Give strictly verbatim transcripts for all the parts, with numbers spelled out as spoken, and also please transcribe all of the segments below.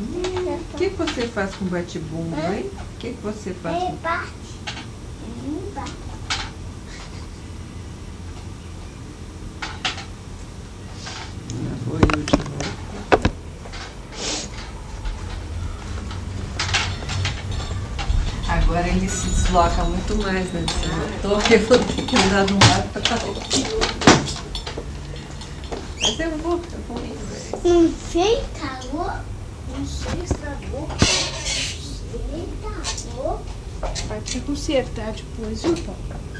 O que, que você faz com bate-bumbo, hein? O que, que você faz com... Bate. Bate. Já foi eu de novo. Agora ele se desloca muito mais, né? Você notou que eu vou ter que andar de um lado para o outro. Mas eu vou, eu vou indo. Não sei, estragou. Não sei, estragou. Não sei, estragou. Vai te consertar depois, viu, Paulo?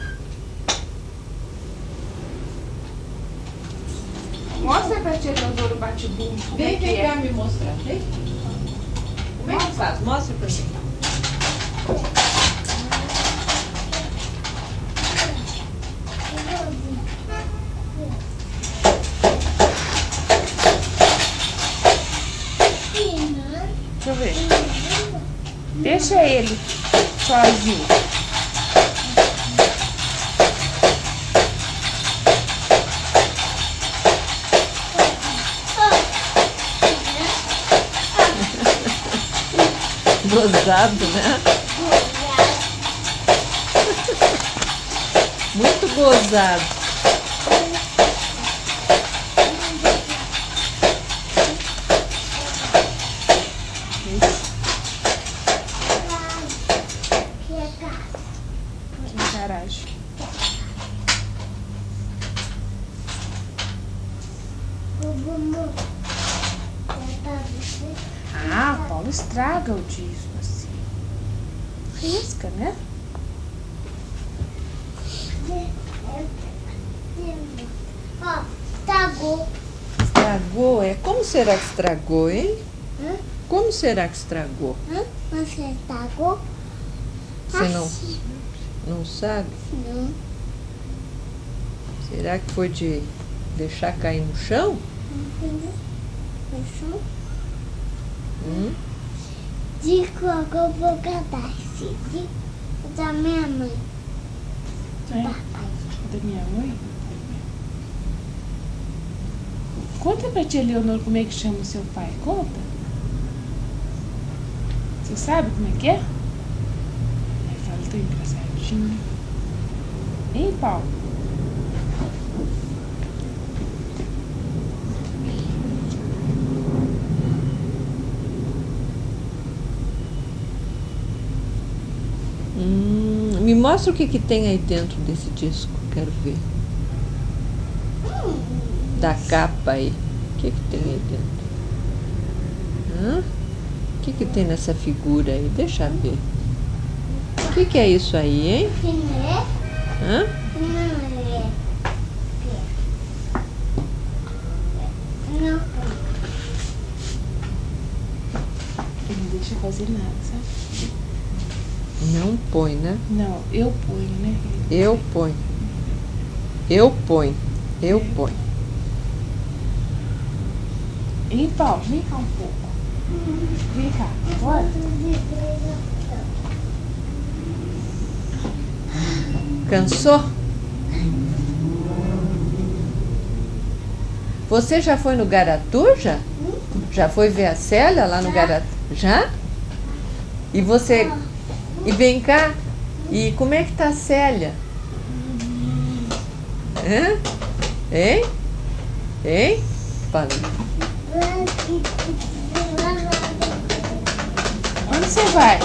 Mostra pra tia Teodoro o bate-bumbo. Vem, vem cá me mostrar. Vem. Como é que faz? Mostra pra mim. Deixa eu ver. Deixa ele sozinho. Gozado, né? Muito gozado. Na garagem. Ah, Paulo estraga o disco assim. Risca, né? Ó, estragou. Estragou, é? Como será que estragou, hein? Hã? Como será que estragou? Hã? Você estragou? Você não, Assim. não sabe? Não. Será que foi de deixar cair no chão? Fechou? Hum? De que eu vou cantar esse de da minha mãe. É, Papai. da minha mãe. Conta pra tia Leonor como é que chama o seu pai. Conta. Você sabe como é que é? Aí fala tão engraçadinho. Hein, Paulo? Hum, me mostra o que, que tem aí dentro desse disco, quero ver. Da capa aí. O que, que tem aí dentro? Hã? O que, que tem nessa figura aí? Deixa eu ver. O que, que é isso aí, hein? Quem é? Hã? Não é. Não. Ele não deixa fazer nada, sabe? Não põe, né? Não, eu ponho, né? Eu ponho. Eu ponho. Eu ponho. Hein, Paulo? Vem cá um pouco. Vem cá, bora. Cansou? Você já foi no Garatu, já? Já foi ver a Célia lá no Garatu? Já? E você... E vem cá. E como é que tá a Célia? Hã? Hein? Hein? Fala. Onde você vai?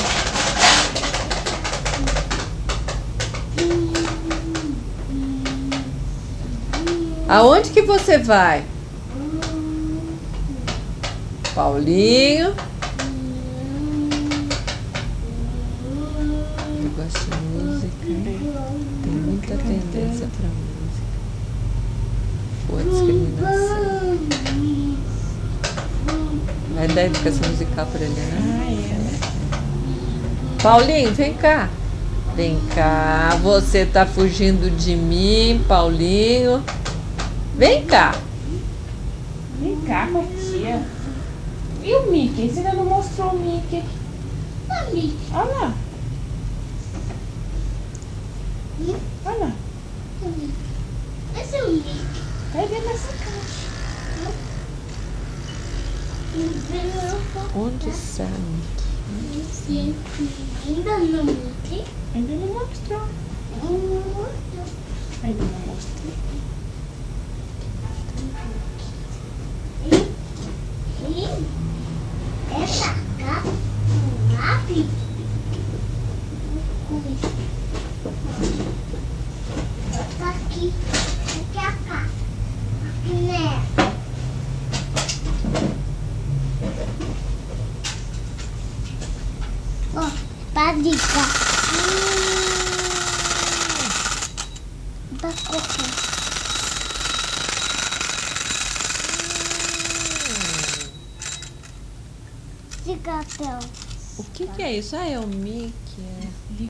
Aonde que você vai? Paulinho. Eu gosto de música. Tem muita tendência pra música. Boa discriminação. Vai dar educação musical pra ele, né? Ah, é, né? Paulinho, vem cá. Vem cá. Você tá fugindo de mim, Paulinho. Vem cá. Vem cá com a tia. E o Mickey? Você ainda não mostrou o Mickey. A Mickey. Olha lá. Olha lá. Esse é o Mickey. Tá aí dentro dessa caixa. Onde sangue? Ainda não mostrei. Ainda não mostrou. Ainda não mostrei. E essa capa, um lápis, tá aqui, aqui é a capa, aqui né? Ó, pra dica. Tá correndo. Cicatel. O que que é isso? Ah, é o Mickey. É.